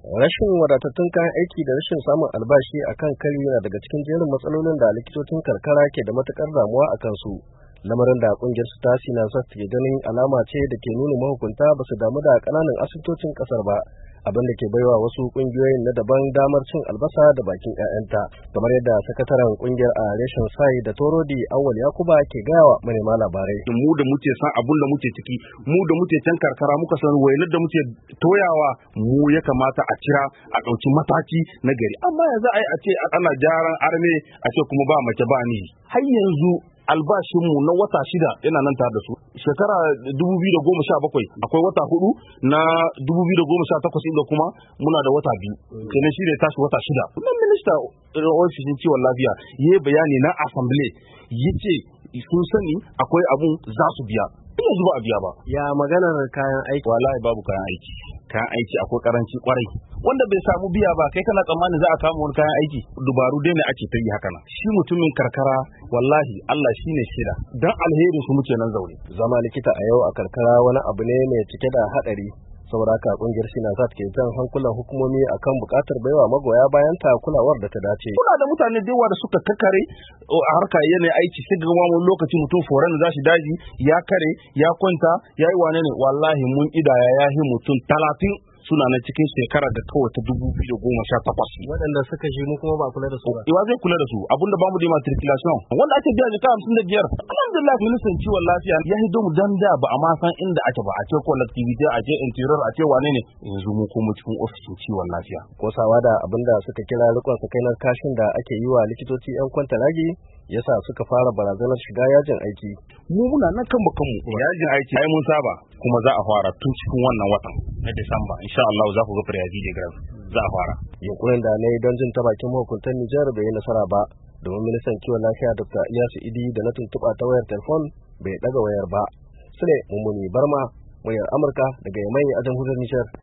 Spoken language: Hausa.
Rashin wadatattun kayan aiki da rashin samun albashi a kan kari na daga cikin jerin matsalolin da likitocin karkara ke da matukar damuwa a kansu. Lamarin da kungiyar su tasi na ke ganin alama ce da ke nuna mahukunta ba su damu da kananan asibitocin kasar ba, abin da ke baiwa wasu kungiyoyin na daban damar cin albasa da bakin 'ya'yanta, kamar yadda sakataren kungiyar a reshen sai da torodi Awwal Yakuba ke gayawa manema labarai. Mu da muke san abun da muke ciki, mu da muke can karkara muka san wainar da muke toyawa, mu ya kamata a cira a ɗauki mataki na gari. Amma yanzu a ce ana gyaran arme a ce kuma ba mace ba ni. Har yanzu albashinmu na wata 6 yana nan tare da su. Shekara 2017 akwai wata 4 na 2018 inda kuma muna da wata 2. Kenan shi ne tashi wata 6. Nan minista ofishin kiwon lafiya yayi bayani na assembly yace sun sani akwai abun za su biya. Yanzu ba a biya ba. Ya maganar kayan aiki? Wallahi babu kayan aiki. Kayan aiki akwai karanci kwarai. Wanda bai samu biya ba kai kana tsammanin za a kama wani kayan aiki? Dubaru dai ne ake ta yi haka nan. Shi mutumin karkara wallahi Allah shine shida. Dan alherin su muke nan zaune. Zama likita a yau a karkara wani abu ne mai cike da hadari. Saboda haka kungiyar Sinasat ke jan hankulan hukumomi akan bukatar baiwa magoya bayan ta kulawar da ta dace. Kuna da mutane da yawa da suka kakkare a harka yanayin aiki, sai ga wani lokaci mutum foran za shi daji ya kare ya kwanta ya yi wane ne, wallahi mun idaya ya yi mutum 30 suna na cikin shekara da kawai ta 2018. Waɗanda suka shi mu kuma ba kula da su ba. Iwa zai kula da su, abinda ba mu da matriculation wanda ake biya jika 55. Alhamdulillah ministan ciwon lafiya ya hido mu dan da ba a ma san inda ake ba, a ce collectivity, a ce interior, a ce wane ne. Yanzu mu kuma cikin ofishin ciwon lafiya. Kosawa da abinda suka kira rikon sakainar kashin da ake yi wa likitoci 'yan kwantaragi yasa suka fara barazanar shiga yajin aiki. Mu muna nan kan bakanmu. Yajin aiki ai mun saba, kuma za a fara tun cikin wannan watan na Disamba. Insha Allah za ku ga firiyaji da graf za a fara. Yunkurin da na yi don jin ta bakin mahukuntan Nijar bai yi nasara ba, domin ministan kiwon lafiya Dr. Iyasu Idi da na tuntuɓa ta wayar telefon bai ɗaga wayar ba. Sule Mummuni Barma, muryar Amurka daga Yamai a jamhuriyar Nijar.